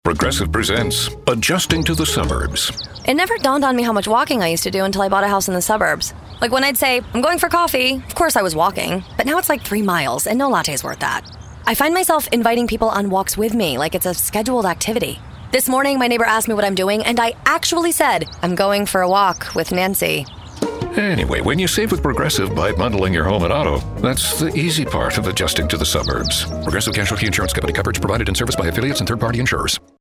Progressive presents Adjusting to the Suburbs. It never dawned on me how much walking I used to do until I bought a house in the suburbs. Like when I'd say, I'm going for coffee, of course I was walking, but now it's like 3 miles and no latte's worth that. I find myself inviting people on walks with me like it's a scheduled activity. This morning, my neighbor asked me what I'm doing, and I actually said, I'm going for a walk with Nancy. Anyway, when you save with Progressive by bundling your home and auto, that's the easy part of adjusting to the suburbs. Progressive Casualty Insurance Company. Coverage provided and serviced by affiliates and third-party insurers.